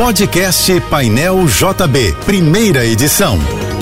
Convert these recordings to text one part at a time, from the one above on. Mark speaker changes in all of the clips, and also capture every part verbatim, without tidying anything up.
Speaker 1: Podcast Painel J B, primeira edição.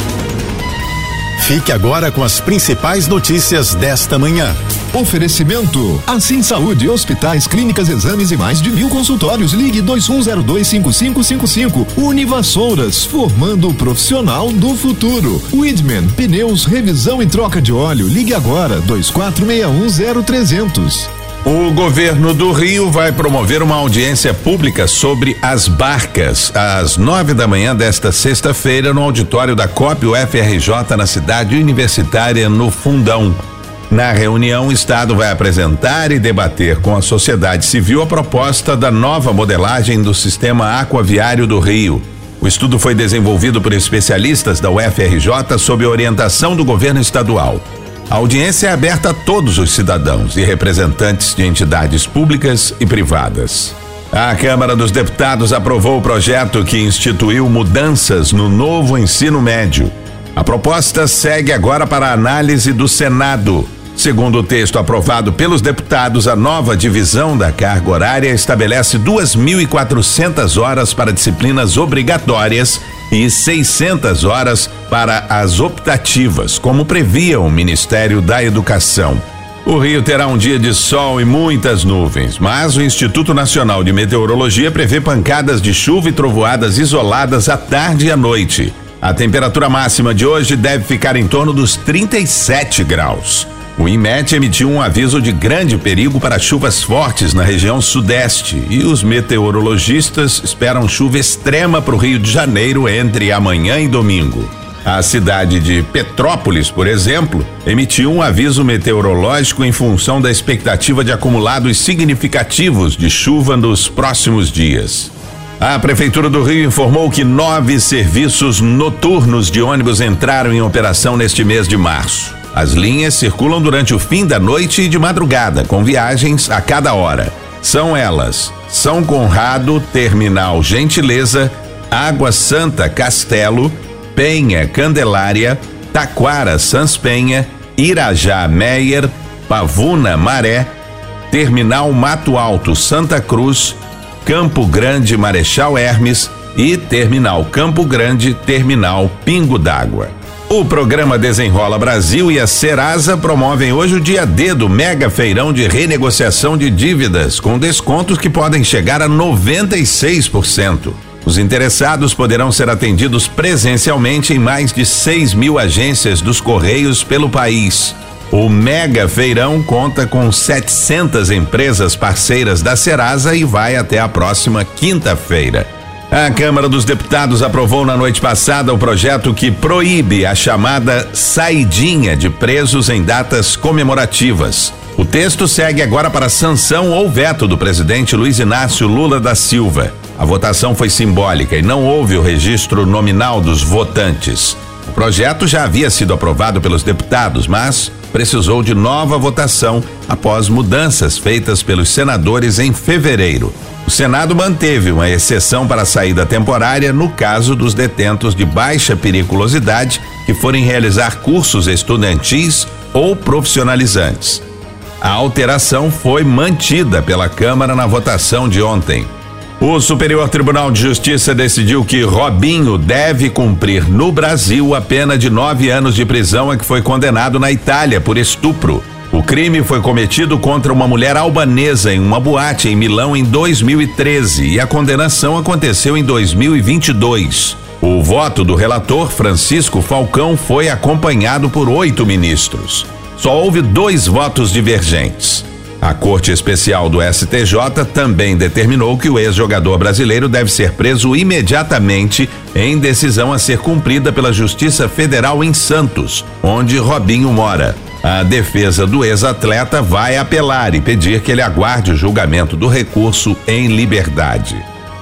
Speaker 1: Fique agora com as principais notícias desta manhã.
Speaker 2: Oferecimento: Assim Saúde, hospitais, clínicas, exames e mais de mil consultórios. Ligue dois um zero dois cinco cinco cinco cinco. Univassouras, formando o profissional do futuro. Widman, pneus, revisão e troca de óleo. Ligue agora dois quatro seis um zero trezentos.
Speaker 3: O governo do Rio vai promover uma audiência pública sobre as barcas às nove da manhã desta sexta-feira no auditório da COP U F R J na cidade universitária no Fundão. Na reunião, o Estado vai apresentar e debater com a sociedade civil a proposta da nova modelagem do sistema aquaviário do Rio. O estudo foi desenvolvido por especialistas da U F R J sob orientação do governo estadual. A audiência é aberta a todos os cidadãos e representantes de entidades públicas e privadas. A Câmara dos Deputados aprovou o projeto que instituiu mudanças no novo ensino médio. A proposta segue agora para a análise do Senado. Segundo o texto aprovado pelos deputados, a nova divisão da carga horária estabelece duas mil e quatrocentas horas para disciplinas obrigatórias e seiscentas horas para as optativas, como previa o Ministério da Educação. O Rio terá um dia de sol e muitas nuvens, mas o Instituto Nacional de Meteorologia prevê pancadas de chuva e trovoadas isoladas à tarde e à noite. A temperatura máxima de hoje deve ficar em torno dos trinta e sete graus. O INMET emitiu um aviso de grande perigo para chuvas fortes na região sudeste e os meteorologistas esperam chuva extrema para o Rio de Janeiro entre amanhã e domingo. A cidade de Petrópolis, por exemplo, emitiu um aviso meteorológico em função da expectativa de acumulados significativos de chuva nos próximos dias. A Prefeitura do Rio informou que nove serviços noturnos de ônibus entraram em operação neste mês de março. As linhas circulam durante o fim da noite e de madrugada, com viagens a cada hora. São elas: São Conrado, Terminal Gentileza, Água Santa Castelo, Penha Candelária, Taquara Sanspenha, Irajá Meier, Pavuna Maré, Terminal Mato Alto Santa Cruz, Campo Grande Marechal Hermes e Terminal Campo Grande, Terminal Pingo d'Água. O programa Desenrola Brasil e a Serasa promovem hoje o dia D do mega feirão de renegociação de dívidas, com descontos que podem chegar a noventa e seis por cento. Os interessados poderão ser atendidos presencialmente em mais de seis mil agências dos Correios pelo país. O mega feirão conta com setecentas empresas parceiras da Serasa e vai até a próxima quinta-feira. A Câmara dos Deputados aprovou na noite passada o projeto que proíbe a chamada saidinha de presos em datas comemorativas. O texto segue agora para sanção ou veto do presidente Luiz Inácio Lula da Silva. A votação foi simbólica e não houve o registro nominal dos votantes. O projeto já havia sido aprovado pelos deputados, mas precisou de nova votação após mudanças feitas pelos senadores em fevereiro. O Senado manteve uma exceção para a saída temporária no caso dos detentos de baixa periculosidade que forem realizar cursos estudantis ou profissionalizantes. A alteração foi mantida pela Câmara na votação de ontem. O Superior Tribunal de Justiça decidiu que Robinho deve cumprir no Brasil a pena de nove anos de prisão a que foi condenado na Itália por estupro. O crime foi cometido contra uma mulher albanesa em uma boate em Milão em dois mil e treze e a condenação aconteceu em dois mil e vinte e dois. O voto do relator Francisco Falcão foi acompanhado por oito ministros. Só houve dois votos divergentes. A Corte Especial do S T J também determinou que o ex-jogador brasileiro deve ser preso imediatamente em decisão a ser cumprida pela Justiça Federal em Santos, onde Robinho mora. A defesa do ex-atleta vai apelar e pedir que ele aguarde o julgamento do recurso em liberdade.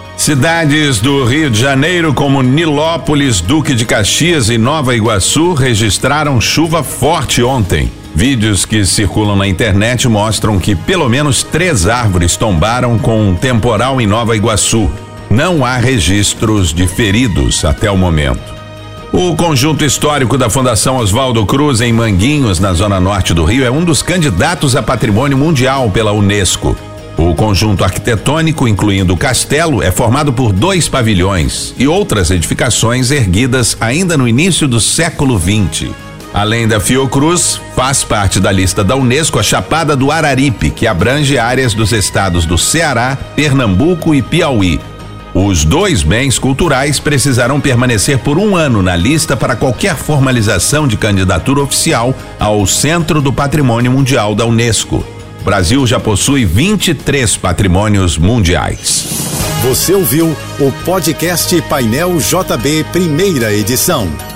Speaker 3: Cidades do Rio de Janeiro, como Nilópolis, Duque de Caxias e Nova Iguaçu, registraram chuva forte ontem. Vídeos que circulam na internet mostram que pelo menos três árvores tombaram com um temporal em Nova Iguaçu. Não há registros de feridos até o momento. O conjunto histórico da Fundação Oswaldo Cruz em Manguinhos, na zona norte do Rio, é um dos candidatos a patrimônio mundial pela Unesco. O O conjunto arquitetônico, incluindo o castelo, é formado por dois pavilhões e outras edificações erguidas ainda no início do século vinte. Além da Fiocruz, faz parte da lista da Unesco a Chapada do Araripe, que abrange áreas dos estados do Ceará, Pernambuco e Piauí. Os dois bens culturais precisarão permanecer por um ano na lista para qualquer formalização de candidatura oficial ao Centro do Patrimônio Mundial da Unesco. O Brasil já possui vinte e três patrimônios mundiais.
Speaker 1: Você ouviu o podcast Painel J B, primeira edição.